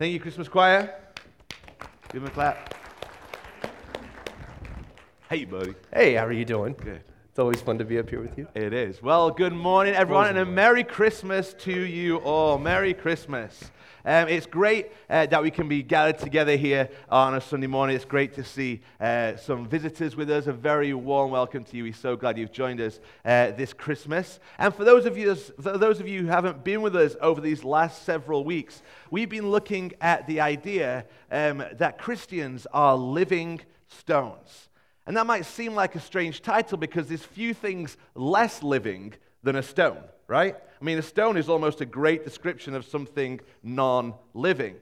Thank you, Christmas choir. Give them a clap. Hey, buddy. Hey, how are you doing? Good. It's always fun to be up here with you. It is. Well, good morning, everyone, and a Merry Christmas to you all. Merry Christmas. It's great that we can be gathered together here on a Sunday morning. It's great to see some visitors with us. A very warm welcome to you. We're so glad you've joined us this Christmas. And for those of you who haven't been with us over these last several weeks, we've been looking at the idea that Christians are living stones. And that might seem like a strange title because there's few things less living than a stone, right? I mean, a stone is almost a great description of something non-living.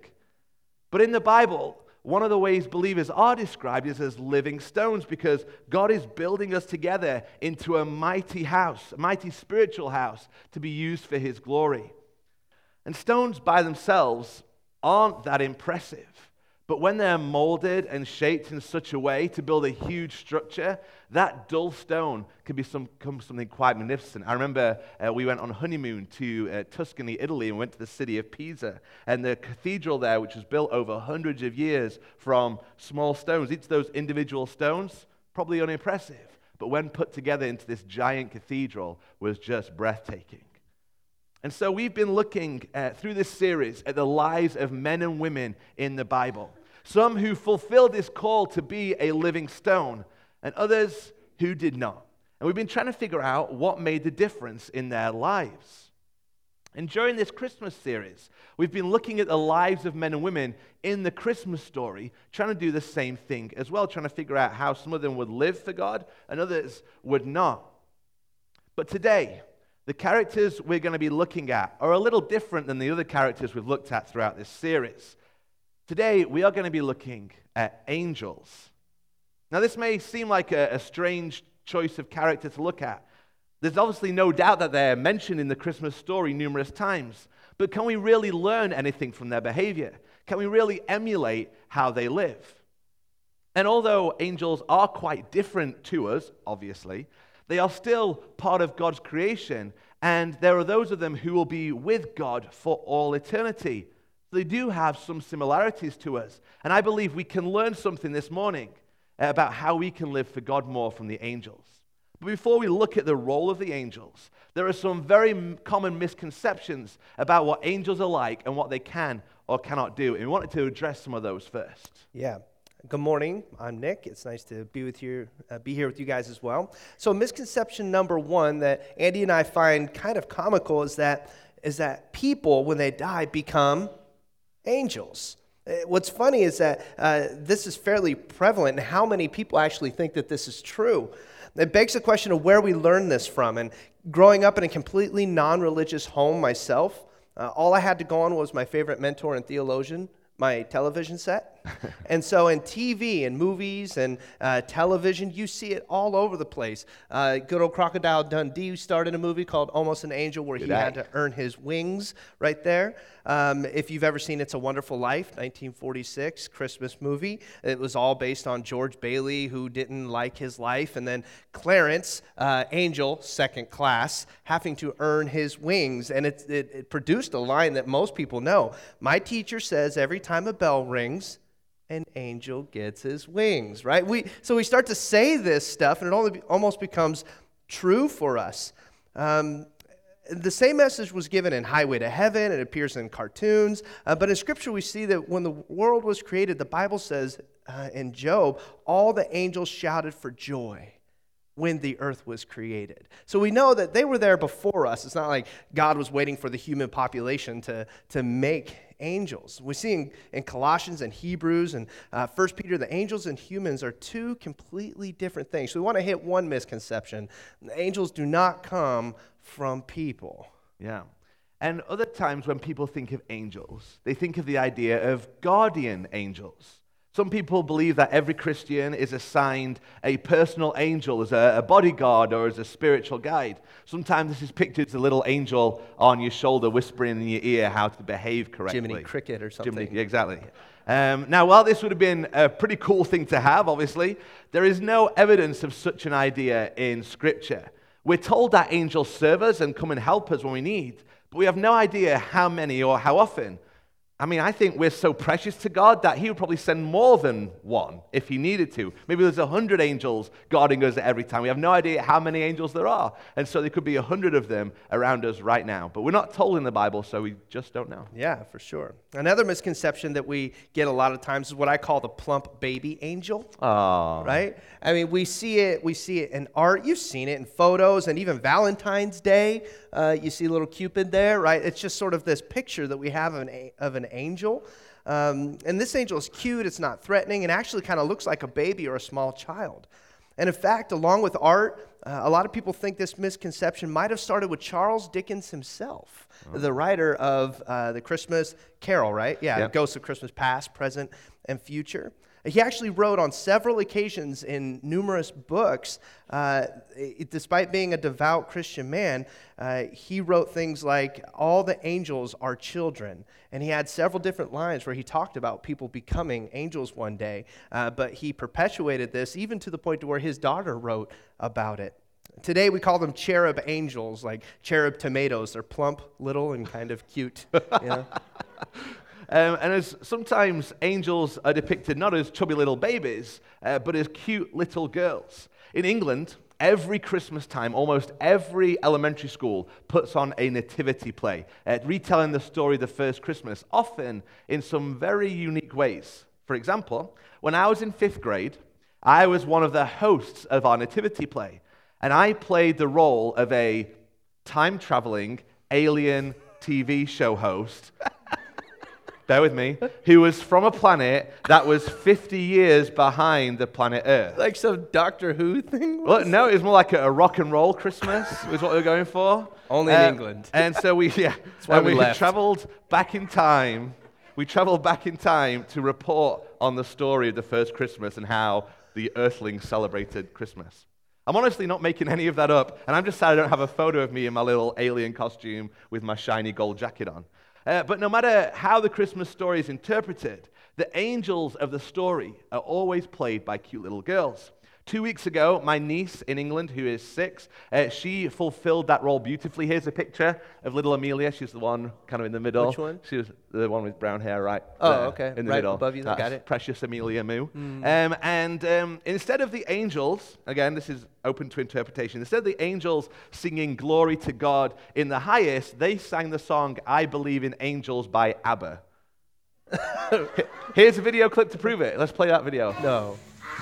But in the Bible, one of the ways believers are described is as living stones because God is building us together into a mighty house, a mighty spiritual house to be used for His glory. And stones by themselves aren't that impressive. But when they're molded and shaped in such a way to build a huge structure, that dull stone can become something quite magnificent. I remember we went on honeymoon to Tuscany, Italy, and went to the city of Pisa. And the cathedral there, which was built over hundreds of years from small stones, each of those individual stones, probably unimpressive. But when put together into this giant cathedral, was just breathtaking. And so we've been looking through this series at the lives of men and women in the Bible. Some who fulfilled this call to be a living stone, and others who did not. And we've been trying to figure out what made the difference in their lives. And during this Christmas series, we've been looking at the lives of men and women in the Christmas story, trying to do the same thing as well, trying to figure out how some of them would live for God and others would not. But today, the characters we're going to be looking at are a little different than the other characters we've looked at throughout this series. Today, we are going to be looking at angels. Now, this may seem like a strange choice of character to look at. There's obviously no doubt that they're mentioned in the Christmas story numerous times. But can we really learn anything from their behavior? Can we really emulate how they live? And although angels are quite different to us, obviously, they are still part of God's creation, and there are those of them who will be with God for all eternity. They do have some similarities to us, and I believe we can learn something this morning about how we can live for God more from the angels. But before we look at the role of the angels, there are some very common misconceptions about what angels are like and what they can or cannot do, and we wanted to address some of those first. Yeah. Good morning. I'm Nick. It's nice to be here with you guys as well. So misconception number one that Andy and I find kind of comical is that people, when they die, become angels. What's funny is that this is fairly prevalent in how many people actually think that this is true. It begs the question of where we learn this from. And growing up in a completely non-religious home myself, all I had to go on was my favorite mentor and theologian, my television set. And so in TV and movies and television, you see it all over the place. Good old Crocodile Dundee started a movie called Almost an Angel where he had to earn his wings right there. If you've ever seen It's a Wonderful Life, 1946 Christmas movie, it was all based on George Bailey who didn't like his life, and then Clarence, Angel, second class, having to earn his wings. And it produced a line that most people know. My teacher says every time a bell rings, an angel gets his wings, right? So we start to say this stuff, and it almost becomes true for us. The same message was given in Highway to Heaven. It appears in cartoons. But in Scripture, we see that when the world was created, the Bible says in Job, all the angels shouted for joy when the earth was created. So we know that they were there before us. It's not like God was waiting for the human population to make angels. We see in Colossians and Hebrews and 1 Peter, the angels and humans are two completely different things. So we want to hit one misconception. Angels do not come from people. Yeah. And other times when people think of angels, they think of the idea of guardian angels. Some people believe that every Christian is assigned a personal angel as a bodyguard or as a spiritual guide. Sometimes this is pictured as a little angel on your shoulder whispering in your ear how to behave correctly. Jiminy Cricket or something. Exactly. Now, while this would have been a pretty cool thing to have, obviously, there is no evidence of such an idea in Scripture. We're told that angels serve us and come and help us when we need, but we have no idea how many or how often. I mean, I think we're so precious to God that he would probably send more than one if he needed to. Maybe there's 100 angels guarding us every time. We have no idea how many angels there are. And so there could be 100 of them around us right now. But we're not told in the Bible, so we just don't know. Yeah, for sure. Another misconception that we get a lot of times is what I call the plump baby angel. Oh. Right? I mean, we see it in art. You've seen it in photos, and even Valentine's Day, you see little Cupid there, right? It's just sort of this picture that we have of an angel. And this angel is cute, it's not threatening, and actually kind of looks like a baby or a small child. And in fact, along with art, a lot of people think this misconception might have started with Charles Dickens himself, the writer of the Christmas Carol, right? Yeah, Ghosts of Christmas Past, Present, and Future. He actually wrote on several occasions in numerous books, despite being a devout Christian man, he wrote things like, all the angels are children. And he had several different lines where he talked about people becoming angels one day, but he perpetuated this even to the point to where his daughter wrote about it. Today we call them cherub angels, like cherub tomatoes. They're plump, little, and kind of cute. You know? And as sometimes angels are depicted not as chubby little babies, but as cute little girls. In England, every Christmas time, almost every elementary school puts on a nativity play, retelling the story of the first Christmas, often in some very unique ways. For example, when I was in 5th grade, I was one of the hosts of our nativity play, and I played the role of a time-traveling alien TV show host. Bear with me, who was from a planet that was 50 years behind the planet Earth. Like some Doctor Who thing? Well, no, it was more like a rock and roll Christmas, was what we were going for. Only in England. And so we traveled back in time. We traveled back in time to report on the story of the first Christmas and how the Earthlings celebrated Christmas. I'm honestly not making any of that up, and I'm just sad I don't have a photo of me in my little alien costume with my shiny gold jacket on. But no matter how the Christmas story is interpreted, the angels of the story are always played by cute little girls. 2 weeks ago, my niece in England, who is 6, she fulfilled that role beautifully. Here's a picture of little Amelia. She's the one kind of in the middle. Which one? She was the one with brown hair right okay. In the right middle. Above you, got it. Precious Amelia Moo. Instead of the angels, again, this is open to interpretation, instead of the angels singing glory to God in the highest, they sang the song I Believe in Angels by ABBA. Here's a video clip to prove it. Let's play that video. No.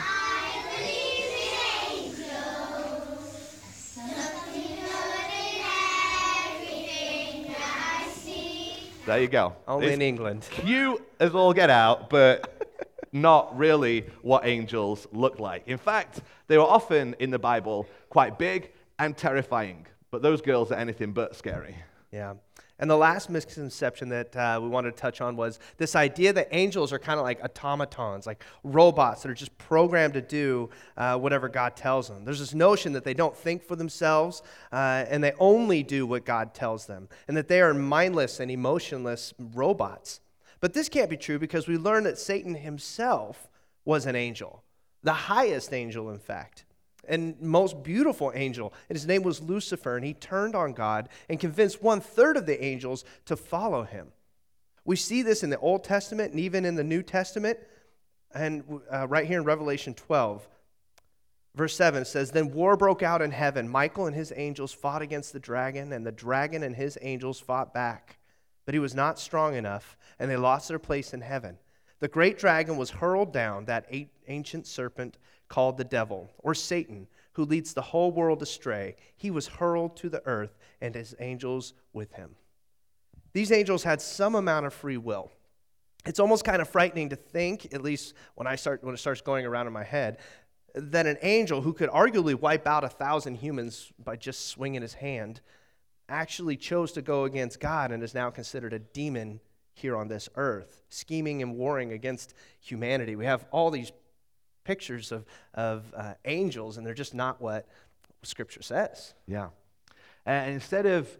There you go. Only in England. Cute as all get out, but not really what angels look like. In fact, they were often in the Bible quite big and terrifying, but those girls are anything but scary. Yeah. And the last misconception that we wanted to touch on was this idea that angels are kind of like automatons, like robots that are just programmed to do whatever God tells them. There's this notion that they don't think for themselves and they only do what God tells them, and that they are mindless and emotionless robots. But this can't be true because we learn that Satan himself was an angel, the highest angel, in fact. And most beautiful angel, and his name was Lucifer, and he turned on God and convinced 1/3 of the angels to follow him. We see this in the Old Testament and even in the New Testament, and right here in Revelation 12, verse 7, it says, Then war broke out in heaven. Michael and his angels fought against the dragon, and the dragon and his angels fought back. But he was not strong enough, and they lost their place in heaven. The great dragon was hurled down, that ancient serpent called the devil, or Satan, who leads the whole world astray. He was hurled to the earth, and his angels with him. These angels had some amount of free will. It's almost kind of frightening to think, at least when it starts going around in my head, that an angel who could arguably wipe out 1,000 humans by just swinging his hand actually chose to go against God and is now considered a demon here on this earth, scheming and warring against humanity. We have all these pictures of angels, and they're just not what Scripture says. Yeah. And instead of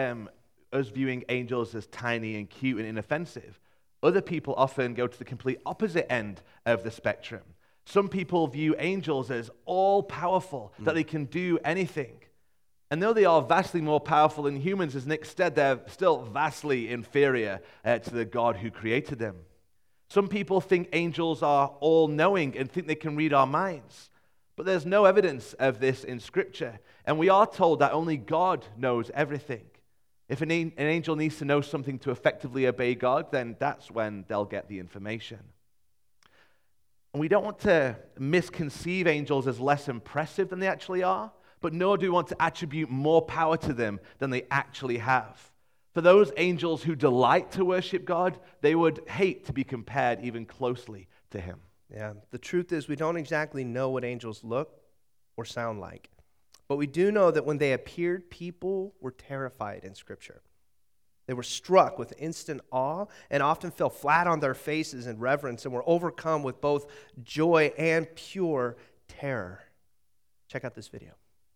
us viewing angels as tiny and cute and inoffensive, other people often go to the complete opposite end of the spectrum. Some people view angels as all-powerful, that they can do anything. And though they are vastly more powerful than humans, as Nick said, they're still vastly inferior to the God who created them. Some people think angels are all-knowing and think they can read our minds. But there's no evidence of this in Scripture. And we are told that only God knows everything. If an angel needs to know something to effectively obey God, then that's when they'll get the information. And we don't want to misconceive angels as less impressive than they actually are, but nor do we want to attribute more power to them than they actually have. For those angels who delight to worship God, they would hate to be compared even closely to him. Yeah, the truth is we don't exactly know what angels look or sound like. But we do know that when they appeared, people were terrified in Scripture. They were struck with instant awe and often fell flat on their faces in reverence and were overcome with both joy and pure terror. Check out this video.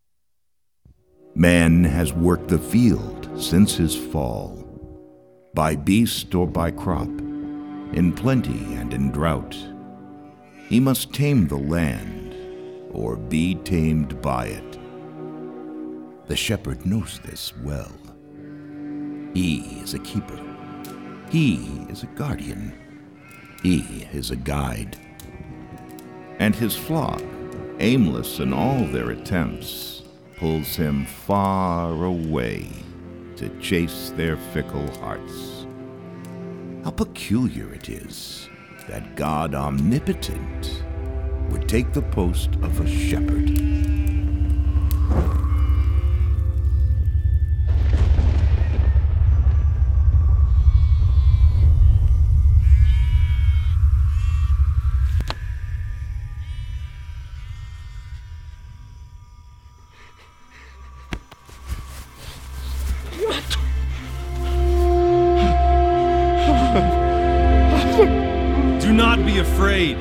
Man has worked the field since his fall, by beast or by crop, in plenty and in drought. He must tame the land, or be tamed by it. The shepherd knows this well. He is a keeper. He is a guardian. He is a guide. And his flock, aimless in all their attempts, pulls him far away to chase their fickle hearts. How peculiar it is that God omnipotent would take the post of a shepherd. Do not be afraid.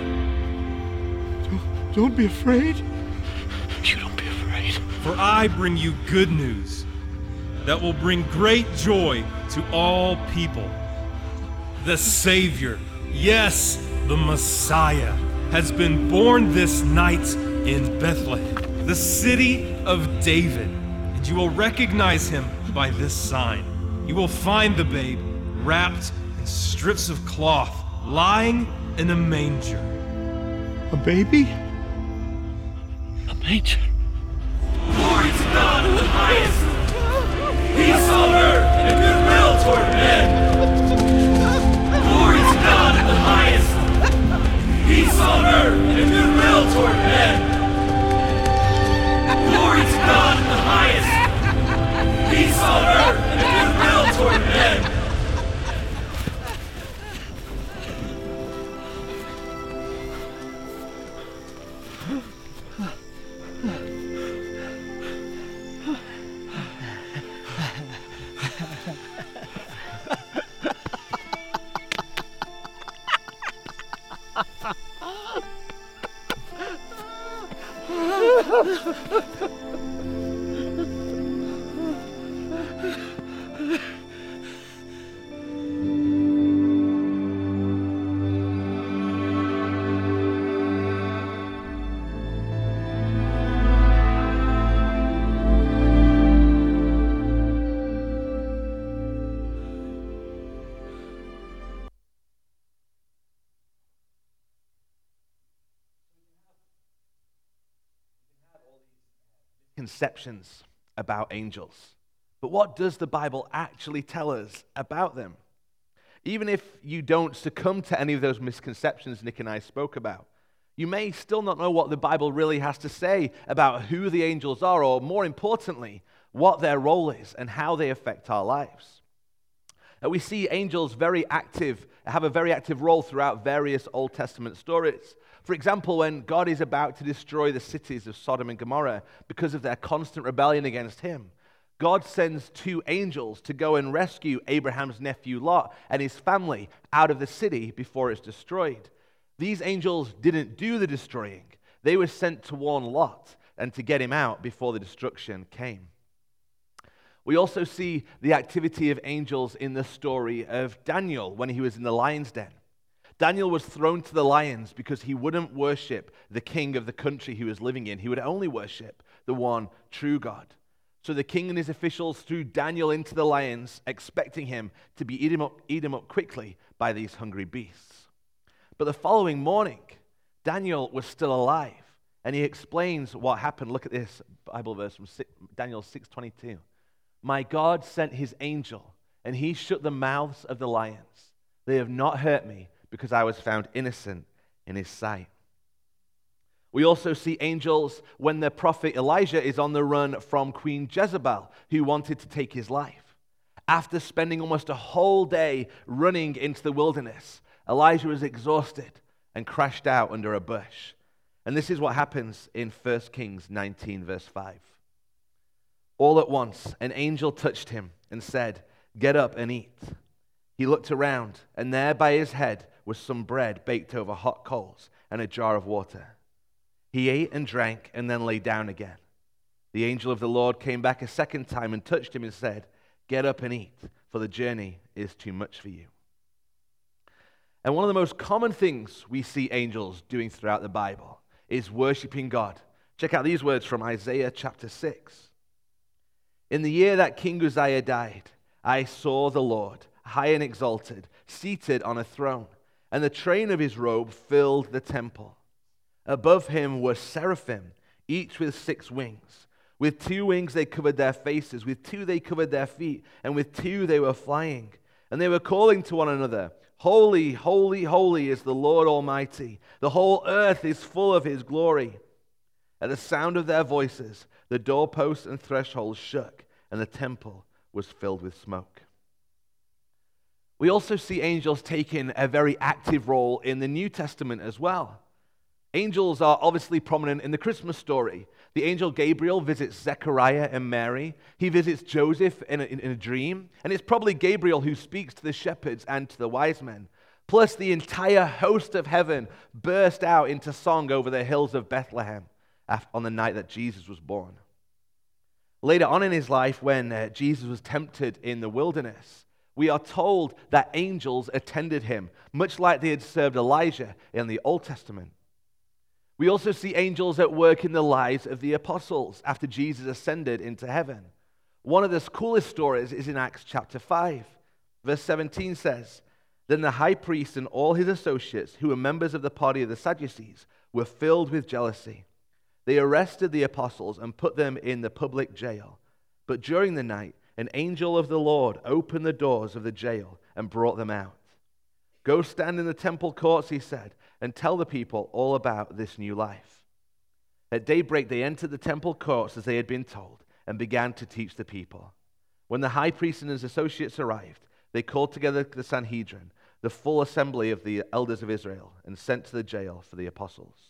Don't be afraid. You don't be afraid. For I bring you good news that will bring great joy to all people. The Savior, yes, the Messiah, has been born this night in Bethlehem, the city of David. And you will recognize him by this sign. You will find the babe wrapped in strips of cloth, lying in a manger. A baby? A manger? Glory to God in the highest! Peace on earth and goodwill toward men! Glory to God in the highest! Peace on earth and goodwill toward men! Glory to God in the highest! Peace on earth and goodwill toward men! Conceptions about angels. But what does the Bible actually tell us about them? Even if you don't succumb to any of those misconceptions Nick and I spoke about, you may still not know what the Bible really has to say about who the angels are, or more importantly, what their role is and how they affect our lives. We see angels have a very active role throughout various Old Testament stories. For example, when God is about to destroy the cities of Sodom and Gomorrah because of their constant rebellion against him, God sends 2 angels to go and rescue Abraham's nephew Lot and his family out of the city before it's destroyed. These angels didn't do the destroying. They were sent to warn Lot and to get him out before the destruction came. We also see the activity of angels in the story of Daniel when he was in the lion's den. Daniel was thrown to the lions because he wouldn't worship the king of the country he was living in. He would only worship the one true God. So the king and his officials threw Daniel into the lions, expecting him to be eat him up quickly by these hungry beasts. But the following morning, Daniel was still alive, and he explains what happened. Look at this Bible verse from Daniel 6:22. My God sent his angel, and he shut the mouths of the lions. They have not hurt me, because I was found innocent in his sight. We also see angels when the prophet Elijah is on the run from Queen Jezebel, who wanted to take his life. After spending almost a whole day running into the wilderness, Elijah was exhausted and crashed out under a bush. And this is what happens in 1 Kings 19, verse 5. All at once, an angel touched him and said, "Get up and eat." He looked around, and there by his head was some bread baked over hot coals and a jar of water. He ate and drank and then lay down again. The angel of the Lord came back a second time and touched him and said, "Get up and eat, for the journey is too much for you." And one of the most common things we see angels doing throughout the Bible is worshiping God. Check out these words from Isaiah chapter 6. In the year that King Uzziah died, I saw the Lord, high and exalted, seated on a throne, and the train of his robe filled the temple. Above him were seraphim, each with 6 wings. With 2 wings they covered their faces, with 2 they covered their feet, and with 2 they were flying. And they were calling to one another, "Holy, holy, holy is the Lord Almighty. The whole earth is full of his glory." At the sound of their voices, the doorposts and thresholds shook, and the temple was filled with smoke. We also see angels taking a very active role in the New Testament as well. Angels are obviously prominent in the Christmas story. The angel Gabriel visits Zechariah and Mary. He visits Joseph in a dream. And it's probably Gabriel who speaks to the shepherds and to the wise men. Plus, the entire host of heaven burst out into song over the hills of Bethlehem on the night that Jesus was born. Later on in his life, when Jesus was tempted in the wilderness, we are told that angels attended him, much like they had served Elijah in the Old Testament. We also see angels at work in the lives of the apostles after Jesus ascended into heaven. One of the coolest stories is in Acts chapter 5. Verse 17 says, "Then the high priest and all his associates, who were members of the party of the Sadducees, were filled with jealousy. They arrested the apostles and put them in the public jail. But during the night, an angel of the Lord opened the doors of the jail and brought them out. 'Go stand in the temple courts,' he said, 'and tell the people all about this new life.' At daybreak, they entered the temple courts as they had been told and began to teach the people. When the high priest and his associates arrived, they called together the Sanhedrin, the full assembly of the elders of Israel, and sent to the jail for the apostles."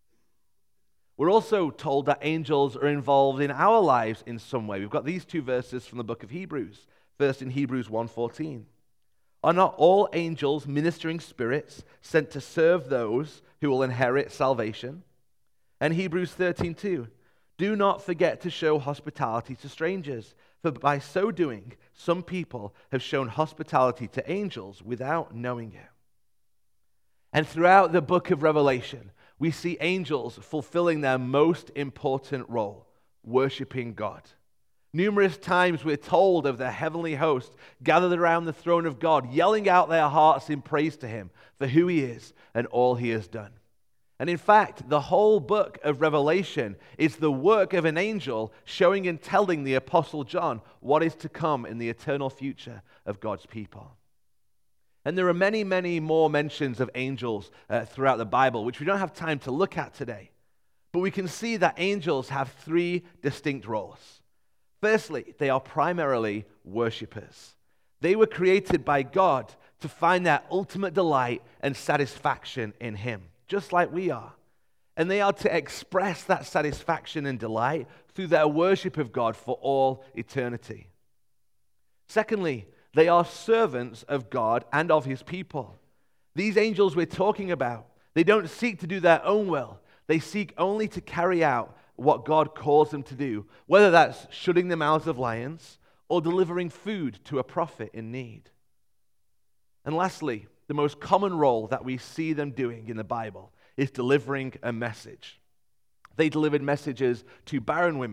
We're also told that angels are involved in our lives in some way. We've got these 2 verses from the book of Hebrews. First in Hebrews 1:14. "Are not all angels ministering spirits sent to serve those who will inherit salvation?" And Hebrews 13:2. "Do not forget to show hospitality to strangers, for by so doing, some people have shown hospitality to angels without knowing it." And throughout the book of Revelation, we see angels fulfilling their most important role, worshiping God. Numerous times we're told of the heavenly host gathered around the throne of God, yelling out their hearts in praise to him for who he is and all he has done. And in fact, the whole book of Revelation is the work of an angel showing and telling the Apostle John what is to come in the eternal future of God's people. And there are many, many more mentions of angels throughout the Bible, which we don't have time to look at today. But we can see that angels have 3 distinct roles. Firstly, they are primarily worshipers. They were created by God to find their ultimate delight and satisfaction in him, just like we are. And they are to express that satisfaction and delight through their worship of God for all eternity. Secondly, they are servants of God and of his people. These angels we're talking about, they don't seek to do their own will. They seek only to carry out what God calls them to do, whether that's shutting the mouths of lions or delivering food to a prophet in need. And lastly, the most common role that we see them doing in the Bible is delivering a message. They delivered messages to barren women,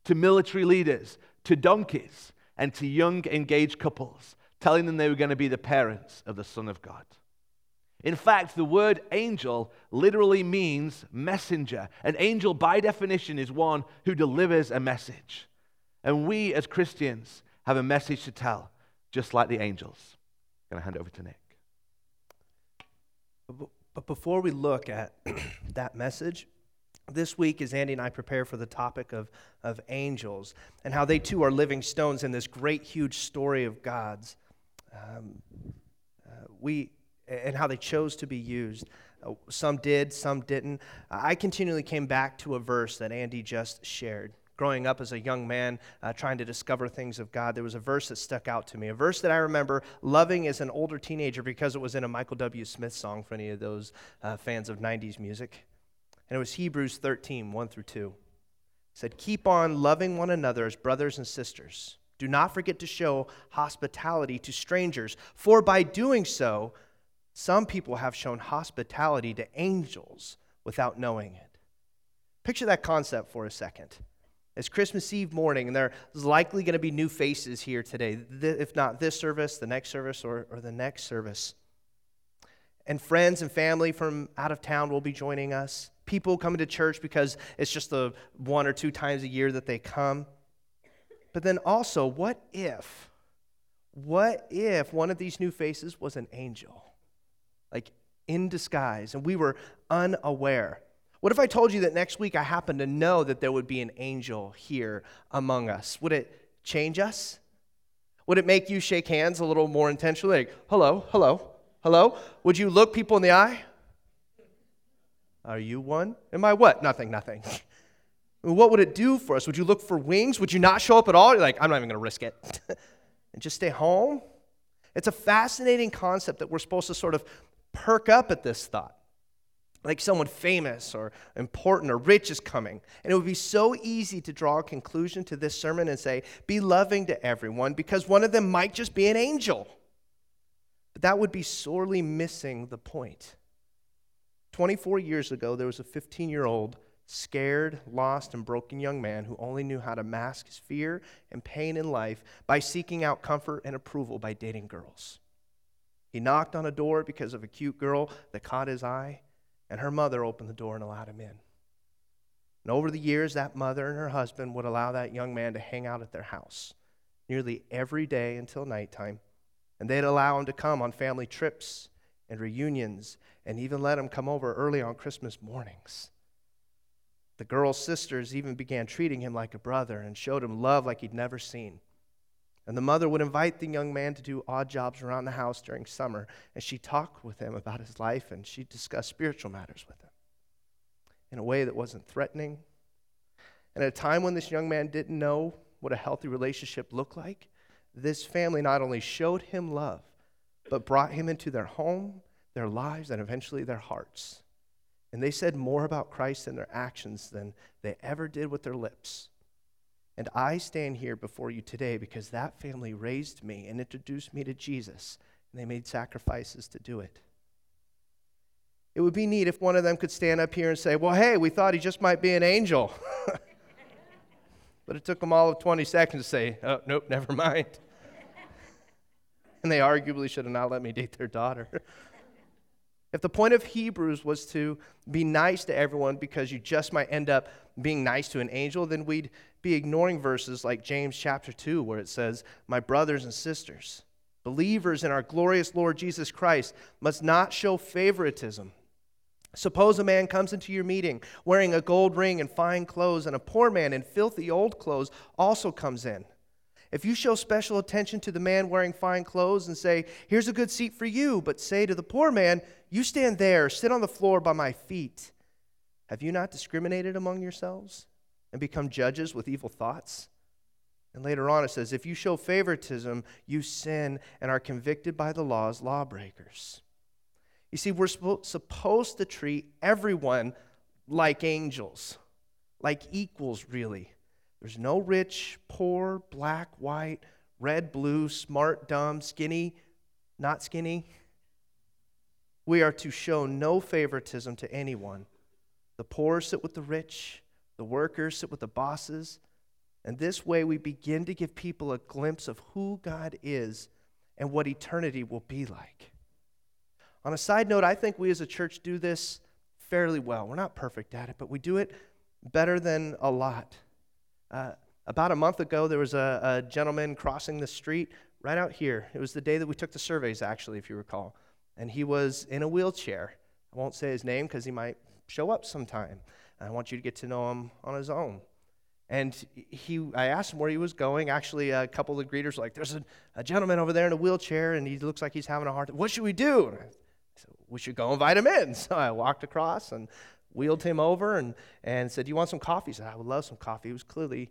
to military leaders, to donkeys, and to young engaged couples, telling them they were going to be the parents of the Son of God. In fact, the word angel literally means messenger. An angel, by definition, is one who delivers a message. And we, as Christians, have a message to tell, just like the angels. I'm going to hand it over to Nick. But before we look at that message, this week as Andy and I prepare for the topic of angels and how they too are living stones in this great, huge story of God's, and how they chose to be used. Some did, some didn't. I continually came back to a verse that Andy just shared. Growing up as a young man, trying to discover things of God, there was a verse that stuck out to me, a verse that I remember loving as an older teenager because it was in a Michael W. Smith song for any of those fans of 90s music. And it was Hebrews 13, 1 through 2. It said, "Keep on loving one another as brothers and sisters. Do not forget to show hospitality to strangers, for by doing so, some people have shown hospitality to angels without knowing it." Picture that concept for a second. It's Christmas Eve morning, and there's likely going to be new faces here today, if not this service, the next service, or the next service. And friends and family from out of town will be joining us. People coming to church because it's just the 1 or 2 times a year that they come. But then also, what if one of these new faces was an angel? Like in disguise, and we were unaware. What if I told you that next week I happened to know that there would be an angel here among us? Would it change us? Would it make you shake hands a little more intentionally? Like, hello, hello, hello? Would you look people in the eye? Are you one? Am I what? Nothing. What would it do for us? Would you look for wings? Would you not show up at all? You're like, I'm not even going to risk it. And just stay home? It's a fascinating concept that we're supposed to sort of perk up at this thought. Like someone famous or important or rich is coming. And it would be so easy to draw a conclusion to this sermon and say, be loving to everyone because one of them might just be an angel. But that would be sorely missing the point. 24 years ago, there was a 15-year-old scared, lost, and broken young man who only knew how to mask his fear and pain in life by seeking out comfort and approval by dating girls. He knocked on a door because of a cute girl that caught his eye, and her mother opened the door and allowed him in. And over the years, that mother and her husband would allow that young man to hang out at their house nearly every day until nighttime, and they'd allow him to come on family trips and reunions and even let him come over early on Christmas mornings. The girl's sisters even began treating him like a brother and showed him love like he'd never seen. And the mother would invite the young man to do odd jobs around the house during summer, and she'd talk with him about his life, and she'd discuss spiritual matters with him in a way that wasn't threatening. And at a time when this young man didn't know what a healthy relationship looked like, this family not only showed him love, but brought him into their home, their lives, and eventually their hearts. And they said more about Christ in their actions than they ever did with their lips. And I stand here before you today because that family raised me and introduced me to Jesus, and they made sacrifices to do it. It would be neat if one of them could stand up here and say, well, hey, we thought he just might be an angel. But it took them all of 20 seconds to say, oh, nope, never mind. And they arguably should have not let me date their daughter. If the point of Hebrews was to be nice to everyone because you just might end up being nice to an angel, then we'd be ignoring verses like James chapter 2 where it says, my brothers and sisters, believers in our glorious Lord Jesus Christ must not show favoritism. Suppose a man comes into your meeting wearing a gold ring and fine clothes, and a poor man in filthy old clothes also comes in. If you show special attention to the man wearing fine clothes and say, here's a good seat for you, but say to the poor man, you stand there, sit on the floor by my feet, have you not discriminated among yourselves and become judges with evil thoughts? And later on it says, if you show favoritism, you sin and are convicted by the law as lawbreakers. You see, we're supposed to treat everyone like angels, like equals, really. There's no rich, poor, black, white, red, blue, smart, dumb, skinny, not skinny. We are to show no favoritism to anyone. The poor sit with the rich, the workers sit with the bosses, And this way we begin to give people a glimpse of who God is and what eternity will be like. On a side note, I think we as a church do this fairly well. We're not perfect at it, but we do it better than a lot. About a month ago, there was a gentleman crossing the street right out here. It was the day that we took the surveys, actually, if you recall. And he was in a wheelchair. I won't say his name because he might show up sometime. I want you to get to know him on his own. And I asked him where he was going. Actually, a couple of the greeters were like, there's a gentleman over there in a wheelchair, and he looks like he's having a hard time. What should we do? And I said, we should go invite him in. So I walked across and wheeled him over and said, do you want some coffee? He said, I would love some coffee. He was clearly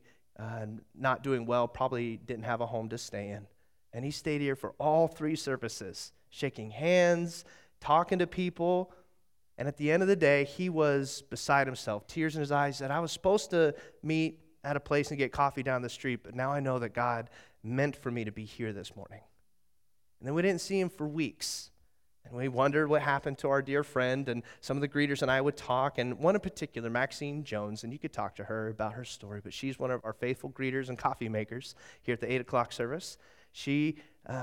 not doing well, probably didn't have a home to stay in. And he stayed here for all 3 services, shaking hands, talking to people. And at the end of the day, he was beside himself, tears in his eyes. He said, I was supposed to meet at a place and get coffee down the street, but now I know that God meant for me to be here this morning. And then we didn't see him for weeks. And we wondered what happened to our dear friend, and some of the greeters and I would talk, and one in particular, Maxine Jones, and you could talk to her about her story, but she's one of our faithful greeters and coffee makers here at the 8 o'clock service. She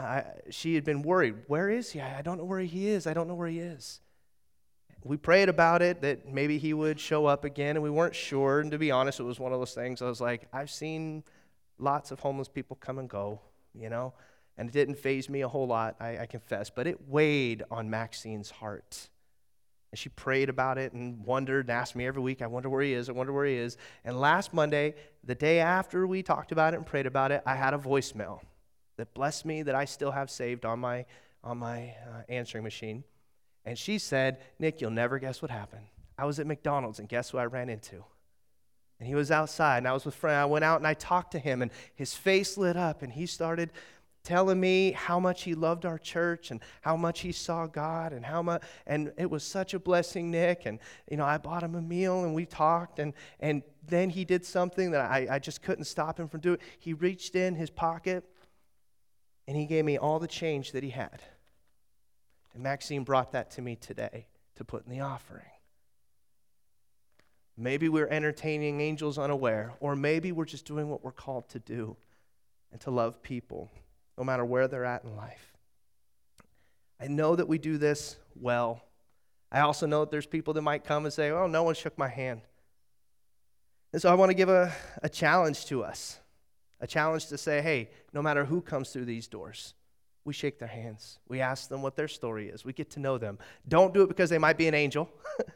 had been worried. Where is he? I don't know where he is. I don't know where he is. We prayed about it, that maybe he would show up again, and we weren't sure. And to be honest, it was one of those things. I was like, I've seen lots of homeless people come and go, and it didn't faze me a whole lot, I confess. But it weighed on Maxine's heart. And she prayed about it and wondered and asked me every week, I wonder where he is, I wonder where he is. And last Monday, the day after we talked about it and prayed about it, I had a voicemail that blessed me that I still have saved on my answering machine. And she said, Nick, you'll never guess what happened. I was at McDonald's, and guess who I ran into? And he was outside, and I was with a friend. I went out, and I talked to him, and his face lit up, and he started telling me how much he loved our church and how much he saw God and how much, and it was such a blessing, Nick. And, I bought him a meal, and we talked, and then he did something that I just couldn't stop him from doing. He reached in his pocket, and he gave me all the change that he had. And Maxine brought that to me today to put in the offering. Maybe we're entertaining angels unaware, or maybe we're just doing what we're called to do and to love people, no matter where they're at in life. I know that we do this well. I also know that there's people that might come and say, oh, no one shook my hand. And so I want to give a challenge to us, a challenge to say, hey, no matter who comes through these doors, we shake their hands. We ask them what their story is. We get to know them. Don't do it because they might be an angel.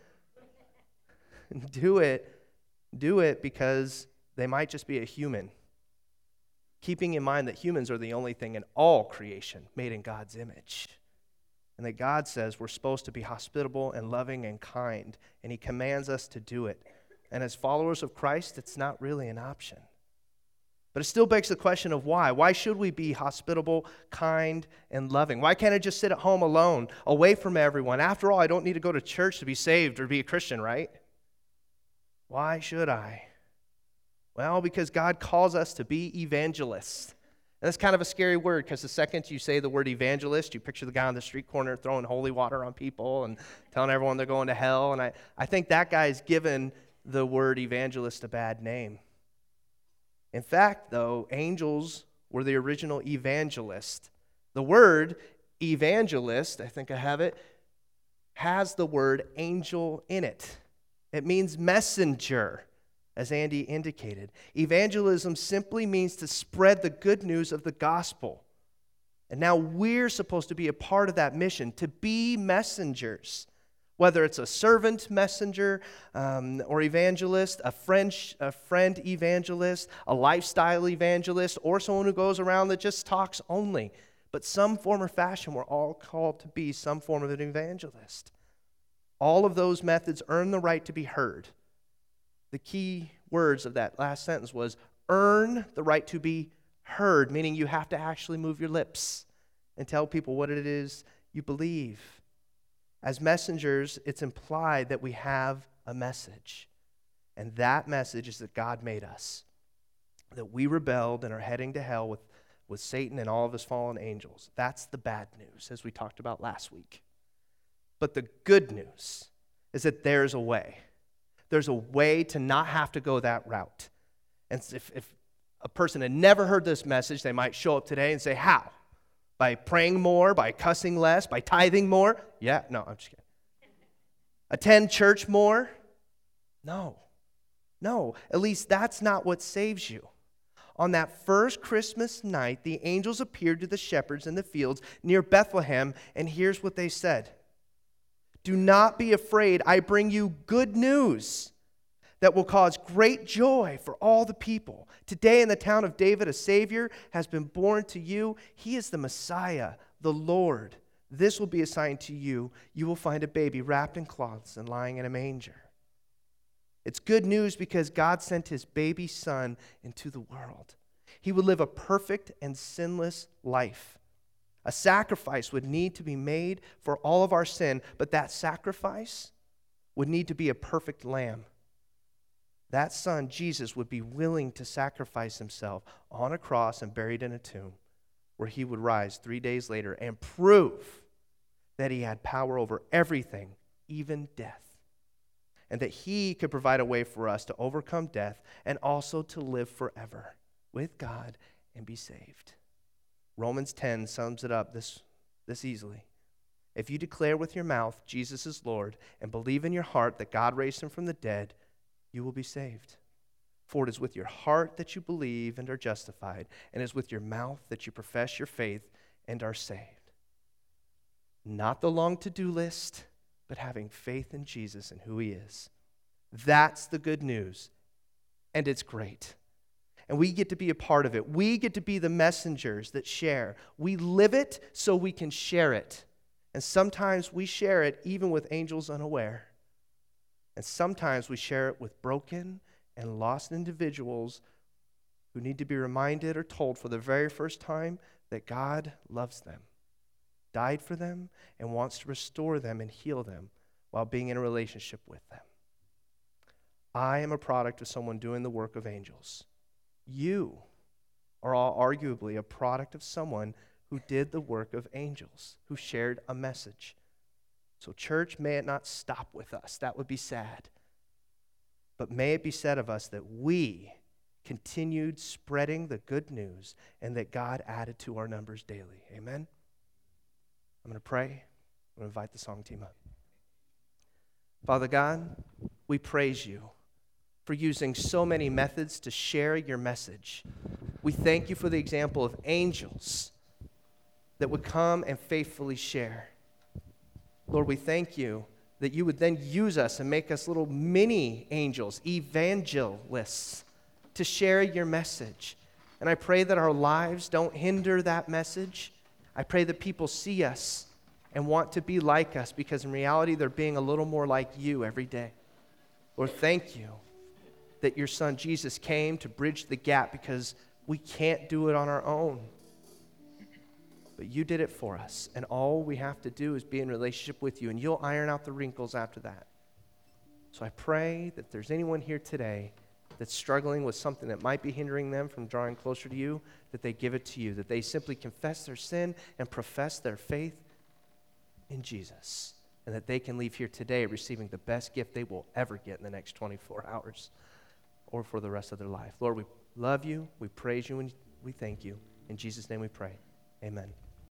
Do it because they might just be a human. Keeping in mind that humans are the only thing in all creation made in God's image. And that God says we're supposed to be hospitable and loving and kind. And he commands us to do it. And as followers of Christ, it's not really an option. But it still begs the question of why. Why should we be hospitable, kind, and loving? Why can't I just sit at home alone, away from everyone? After all, I don't need to go to church to be saved or be a Christian, right? Why should I? Well, because God calls us to be evangelists. And that's kind of a scary word, because the second you say the word evangelist, you picture the guy on the street corner throwing holy water on people and telling everyone they're going to hell. And I think that guy's given the word evangelist a bad name. In fact, though, angels were the original evangelist. The word evangelist, I think I have it, has the word angel in it. It means messenger, as Andy indicated. Evangelism simply means to spread the good news of the gospel. And now we're supposed to be a part of that mission, to be messengers. Whether it's a servant messenger or evangelist, a friend evangelist, a lifestyle evangelist, or someone who goes around that just talks only. But some form or fashion, we're all called to be some form of an evangelist. All of those methods earn the right to be heard. The key words of that last sentence was earn the right to be heard, meaning you have to actually move your lips and tell people what it is you believe. As messengers, it's implied that we have a message. And that message is that God made us. That we rebelled and are heading to hell with Satan and all of his fallen angels. That's the bad news, as we talked about last week. But the good news is that there's a way. There's a way to not have to go that route. And if a person had never heard this message, they might show up today and say, how? By praying more, by cussing less, by tithing more? Yeah, no, I'm just kidding. Attend church more? No. At least that's not what saves you. On that first Christmas night, the angels appeared to the shepherds in the fields near Bethlehem, and here's what they said. Do not be afraid, I bring you good news that will cause great joy for all the people. Today in the town of David, a Savior has been born to you. He is the Messiah, the Lord. This will be a sign to you. You will find a baby wrapped in cloths and lying in a manger. It's good news because God sent his baby son into the world. He would live a perfect and sinless life. A sacrifice would need to be made for all of our sin, but that sacrifice would need to be a perfect lamb. That son, Jesus, would be willing to sacrifice himself on a cross and buried in a tomb, where he would rise 3 days later and prove that he had power over everything, even death. And that he could provide a way for us to overcome death and also to live forever with God and be saved. Romans 10 sums it up this easily. If you declare with your mouth Jesus is Lord and believe in your heart that God raised him from the dead, you will be saved. For it is with your heart that you believe and are justified, and it is with your mouth that you profess your faith and are saved. Not the long to-do list, but having faith in Jesus and who he is. That's the good news, and it's great. And we get to be a part of it. We get to be the messengers that share. We live it so we can share it. And sometimes we share it even with angels unaware. And sometimes we share it with broken and lost individuals who need to be reminded or told for the very first time that God loves them, died for them, and wants to restore them and heal them while being in a relationship with them. I am a product of someone doing the work of angels. You are all arguably a product of someone who did the work of angels, who shared a message. So church, may it not stop with us. That would be sad. But may it be said of us that we continued spreading the good news and that God added to our numbers daily. Amen? I'm going to pray. I'm going to invite the song team up. Father God, we praise you for using so many methods to share your message. We thank you for the example of angels that would come and faithfully share. Lord, we thank you that you would then use us and make us little mini angels, evangelists, to share your message. And I pray that our lives don't hinder that message. I pray that people see us and want to be like us, because in reality, they're being a little more like you every day. Lord, thank you that your son Jesus came to bridge the gap, because we can't do it on our own. But you did it for us, and all we have to do is be in relationship with you, and you'll iron out the wrinkles after that. So I pray that if there's anyone here today that's struggling with something that might be hindering them from drawing closer to you, that they give it to you, that they simply confess their sin and profess their faith in Jesus, and that they can leave here today receiving the best gift they will ever get in the next 24 hours or for the rest of their life. Lord, we love you, we praise you, and we thank you. In Jesus' name we pray. Amen.